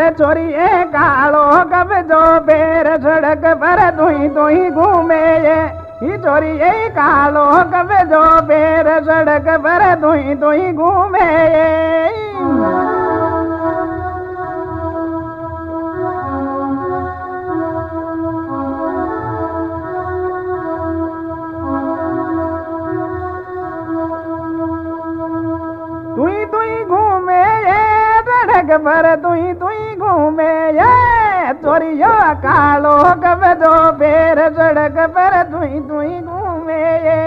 चोरी ये कालो कब जो बेर सड़क पर दुई दुई घूमे ये चोरी ये कालो कब जो बेर सड़क पर दुई दुई घूमे तुई तुई घूमे ये सड़क पर तुई तुई घूमे ये चोरियो कालो कब जो बेर सड़क पर तुई तुई घूमे ये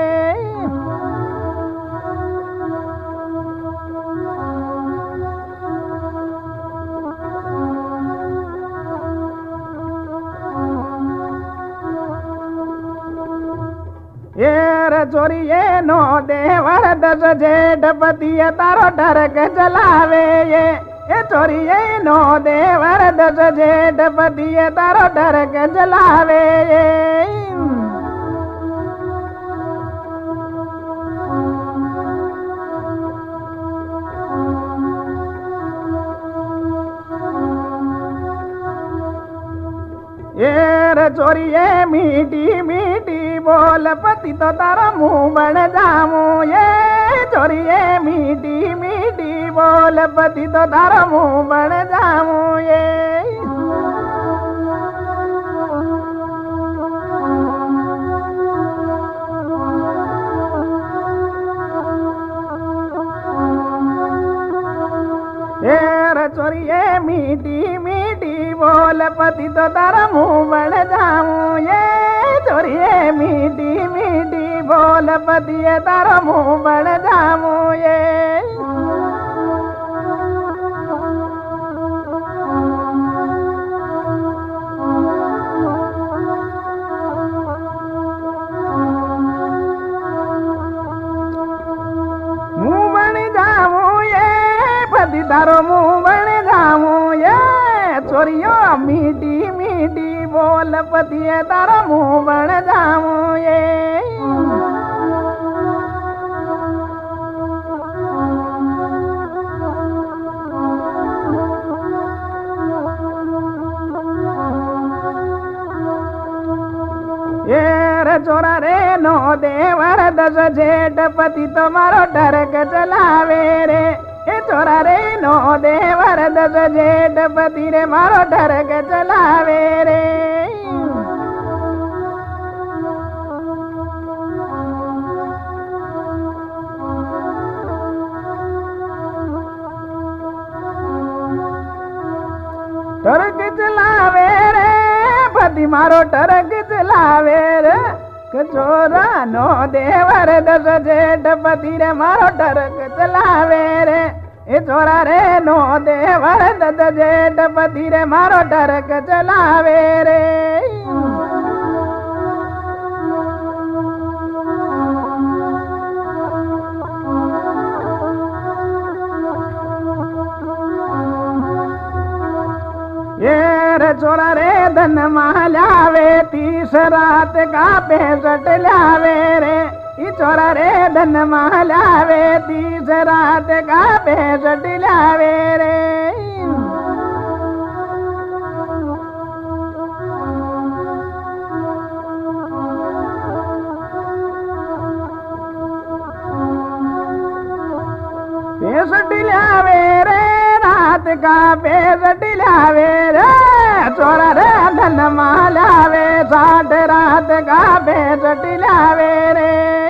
चोरी ये नो देवर दस जेठ पतिया तारो डरक चलावे ये चोरी ये नो देवर दस जेठ पतिया तारो डरक चलावे ये चोरी ये मीठी मीठी बोल पति तो तारा मुंह बन जामू ये चोरी ये मीठी मीठी बोल पति तो तारा मुंह बन जामू ये चोरी ये मीठी मीठी बोल पति तो तारा मुंह बन जाऊं ये चोरी ये मीठी मीठी बोल पति तारा मुंह बन जाऊं ये मुंह बन जाऊं ये पति तारो मुंह बन जाऊं ये चोरियो मीठी मीठी बोल पतिए तारा मुंह बन जाऊं ये चोरा रे नो देवर दस जेठ पति तुम्हारो डरक चलावे रे ए चोरा रे नो देवर दस जेठ पति रे मारो डरक चलावे रे टरक चलावे रे पति मारो टरक चलावे रे चोरा नो देवर दस जेठ पति रे मारो टरक चलावे रे ए चोरा रे नो देवर दस जेठ पति रे मारो टरक चलावे रे ये चोरा रे धन मालावे 30 रात का 65 लावे रे ये चोरा रे धन मालावे 30 रात का 65 लावे रे पैंसठ लावे रे रात का 65 लावे रे चोरा रे धन मालावे 60 रात का 65 लावे रे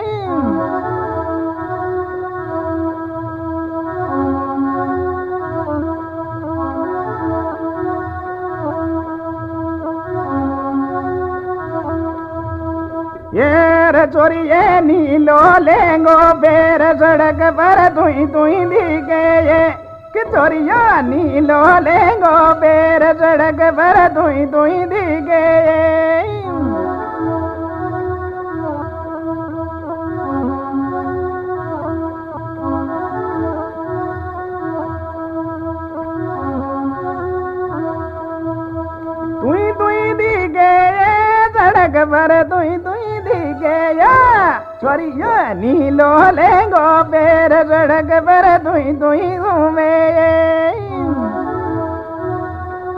ये चोरी ये नीलो लेंगो बेर सड़क पर तुई तुई दिखे ये कि चोरिया नीलो लेंगो बेर सड़क पर तुई तुई दिखे तुई तुई दिखे सड़क पर तुई तुई दिखे चोरिया नीलो लेंगो बेर सड़क पर तुई तुई घूमे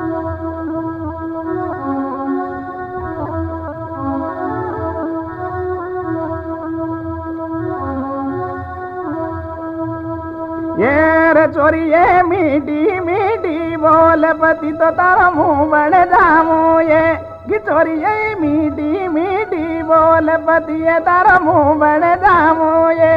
चोरिए मीठी मीठी बोल पति तो तारो मुंह बन जामू ये कि चोरिए मीठी मीठी बोल पति ये तारो मुंह बन जामू ये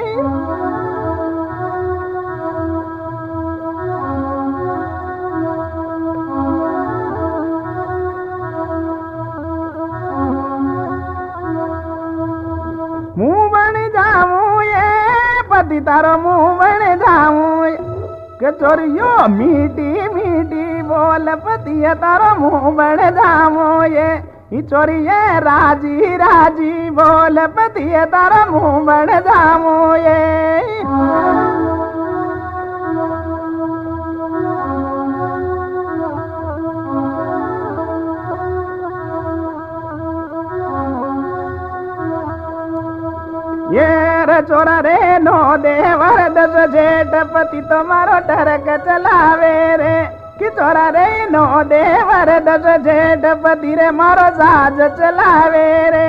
मुंह बन जामू ये पति तारो मुंह बन जामू के चोरियो मीठी मीठी बोल पति तारो मुंह बन जामू ये चोरिये राजी राजी बोल पति तारो मुंह बन जामू ये ये चोरा रे नो देवर दस जेठ पति तुम्हारो टरक चलावे रे कि चोरा रे नो देवर दस जेठ पति रे मारो साज चलावे रे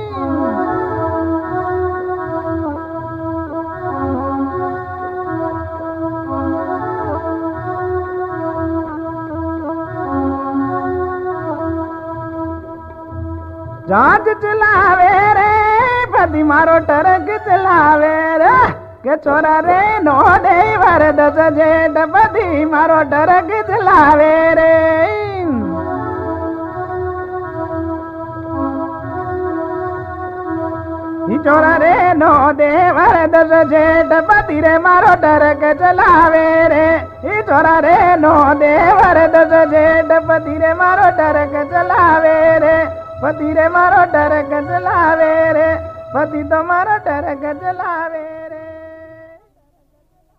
जहाज चलावे रे पति मारो टरक चलावे रे के चोरा रे नो देवर दस जेठ पति मारो टरक चलावे रे चोरा रे नो देवर दस जेठ पति रे मारो टरक चलावे रे चोरा रे नो देवर दस जेठ पति रे मारो टरक चलावे रे पति रे मारो टरक चलावे रे पति तो मारो टरक चलावे।